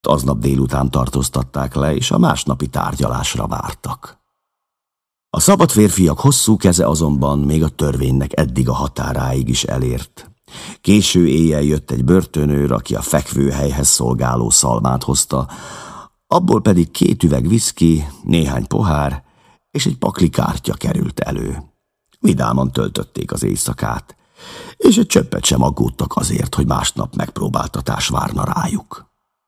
Aznap délután tartóztatták le, és a másnapi tárgyalásra vártak. A szabad férfiak hosszú keze azonban még a törvénynek eddig a határáig is elért. Késő éjjel jött egy börtönőr, aki a fekvőhelyhez szolgáló szalmát hozta, abból pedig 2 üveg viszki, néhány pohár és egy pakli kártya került elő. Vidáman töltötték az éjszakát, és egy csöppet sem aggódtak azért, hogy másnap megpróbáltatás várna rájuk.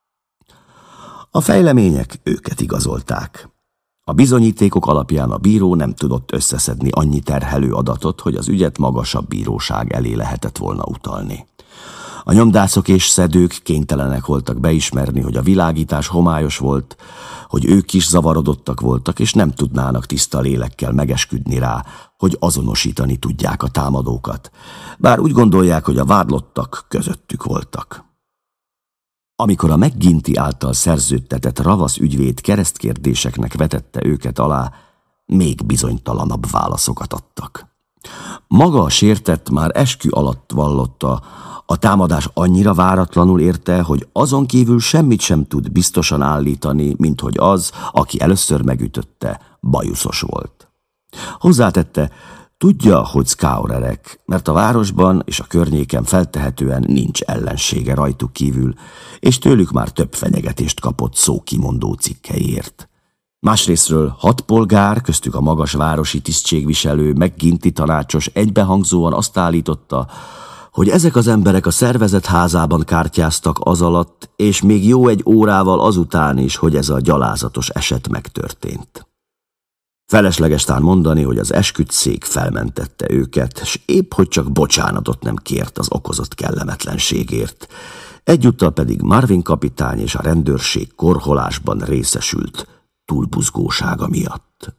A fejlemények őket igazolták. A bizonyítékok alapján a bíró nem tudott összeszedni annyi terhelő adatot, hogy az ügyet magasabb bíróság elé lehetett volna utalni. A nyomdászok és szedők kénytelenek voltak beismerni, hogy a világítás homályos volt, hogy ők is zavarodottak voltak, és nem tudnának tiszta lélekkel megesküdni rá, hogy azonosítani tudják a támadókat, bár úgy gondolják, hogy a vádlottak közöttük voltak. Amikor a McGinty által szerződtetett ravasz ügyvéd keresztkérdéseknek vetette őket alá, még bizonytalanabb válaszokat adtak. Maga a sértett már eskü alatt vallotta, a támadás annyira váratlanul érte, hogy azon kívül semmit sem tud biztosan állítani, mint hogy az, aki először megütötte, bajuszos volt. Hozzátette, tudja, hogy Scaurerek, mert a városban és a környéken feltehetően nincs ellensége rajtuk kívül, és tőlük már több fenyegetést kapott szókimondó cikkeiért. Másrészről 6 polgár, köztük a magas városi tisztségviselő, McGinty tanácsos egybehangzóan azt állította, hogy ezek az emberek a szervezet házában kártyáztak az alatt, és még jó egy órával azután is, hogy ez a gyalázatos eset megtörtént. Felesleges tán mondani, hogy az esküdtszék felmentette őket, s épp hogy csak bocsánatot nem kért az okozott kellemetlenségért. Egyúttal pedig Marvin kapitány és a rendőrség korholásban részesült túlbuzgósága miatt.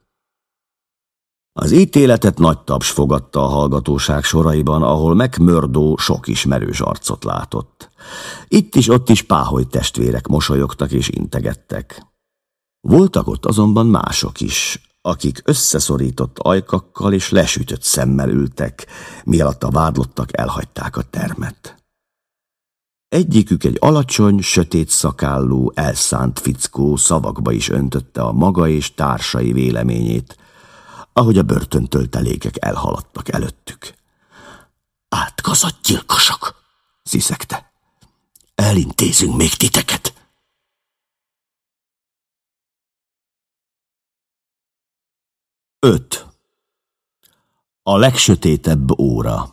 Az ítéletet nagy taps fogadta a hallgatóság soraiban, ahol McMurdo sok ismerős arcot látott. Itt is, ott is Páholy testvérek mosolyogtak és integettek. Voltak ott azonban mások is, akik összeszorított ajkakkal és lesütött szemmel ültek, miatt a vádlottak elhagyták a termet. Egyikük egy alacsony, sötét szakállú, elszánt fickó szavakba is öntötte a maga és társai véleményét, ahogy a börtöntöltelékek elhaladtak előttük. Átgazadt gyilkosok, sziszegte. Elintézünk még titeket. 5. A legsötétebb óra.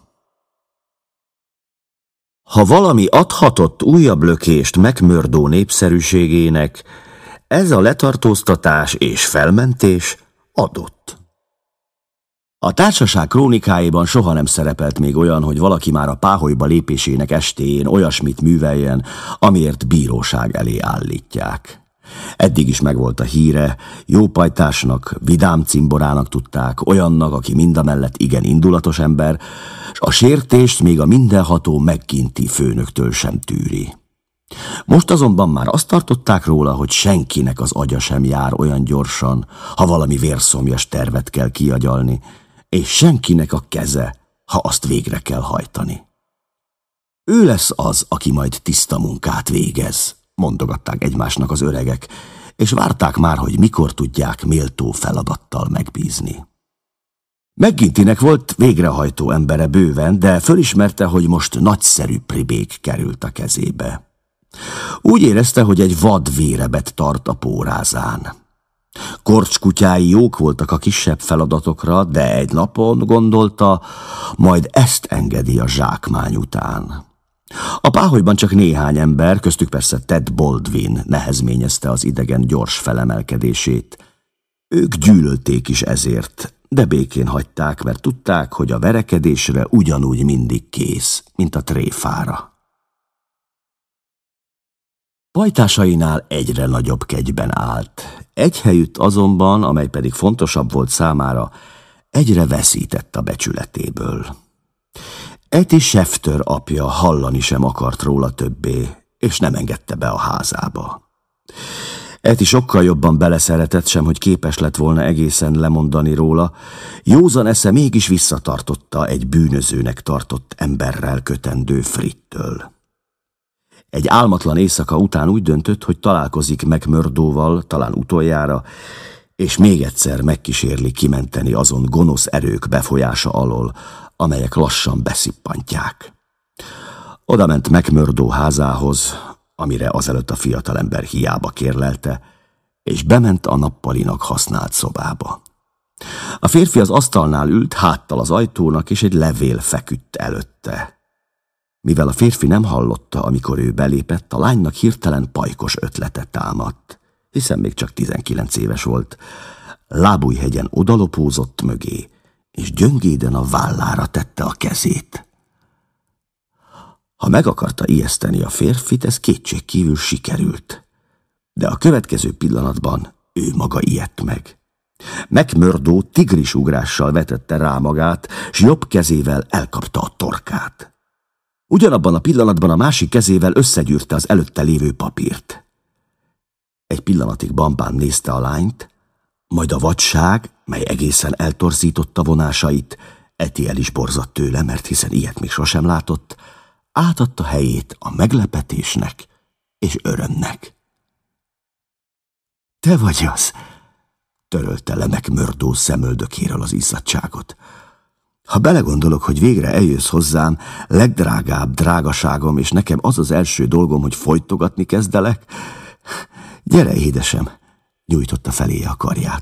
Ha valami adhatott újabb lökést McMurdo népszerűségének, ez a letartóztatás és felmentés adott. A társaság krónikáiban soha nem szerepelt még olyan, hogy valaki már a Páholyba lépésének estéjén olyasmit műveljen, amiért bíróság elé állítják. Eddig is megvolt a híre, jópajtásnak, vidám cimborának tudták, olyannak, aki mindamellett igen indulatos ember, s a sértést még a mindenható McGinty főnöktől sem tűri. Most azonban már azt tartották róla, hogy senkinek az agya sem jár olyan gyorsan, ha valami vérszomjas tervet kell kiagyalni, és senkinek a keze, ha azt végre kell hajtani. Ő lesz az, aki majd tiszta munkát végez, mondogatták egymásnak az öregek, és várták már, hogy mikor tudják méltó feladattal megbízni. McGintynek volt végrehajtó embere bőven, de fölismerte, hogy most nagyszerű pribék került a kezébe. Úgy érezte, hogy egy vad vérebet tart a pórázán. Korcskutyái jók voltak a kisebb feladatokra, de egy napon gondolta, majd ezt engedi a zsákmány után. A Páholyban csak néhány ember, köztük persze Ted Baldwin nehezményezte az idegen gyors felemelkedését. Ők gyűlölték is ezért, de békén hagyták, mert tudták, hogy a verekedésre ugyanúgy mindig kész, mint a tréfára. Pajtásainál egyre nagyobb kegyben állt. Egy helyütt azonban, amely pedig fontosabb volt számára, egyre veszített a becsületéből. Eti Schefter apja hallani sem akart róla többé, és nem engedte be a házába. Eti sokkal jobban beleszeretett sem, hogy képes lett volna egészen lemondani róla, józan esze mégis visszatartotta egy bűnözőnek tartott emberrel kötendő Frittől. Egy álmatlan éjszaka után úgy döntött, hogy találkozik McMurdoval, talán utoljára, és még egyszer megkísérli kimenteni azon gonosz erők befolyása alól, amelyek lassan beszippantják. Oda ment McMurdo házához, amire azelőtt a fiatalember hiába kérlelte, és bement a nappalinak használt szobába. A férfi az asztalnál ült, háttal az ajtónak, és egy levél feküdt előtte. Mivel a férfi nem hallotta, amikor ő belépett, a lánynak hirtelen pajkos ötlete támadt, hiszen még csak 19 éves volt. Lábújhegyen odalopózott mögé, és gyöngéden a vállára tette a kezét. Ha meg akarta ijeszteni a férfit, ez kétségkívül sikerült. De a következő pillanatban ő maga ijedt meg. McMurdo tigrisugrással vetette rá magát, s jobb kezével elkapta a torkát. Ugyanabban a pillanatban a másik kezével összegyűrte az előtte lévő papírt. Egy pillanatig bambán nézte a lányt, majd a vadság, mely egészen eltorzította vonásait, Etiel is borzadt tőle, mert hiszen ilyet még sosem látott, átadta helyét a meglepetésnek és örömnek. Te vagy az, törölte le McMurdo szemöldökéről az izzadtságot. Ha belegondolok, hogy végre eljössz hozzám, legdrágább drágaságom, és nekem az az első dolgom, hogy folytogatni kezdelek, gyere, édesem, nyújtotta feléje a karját.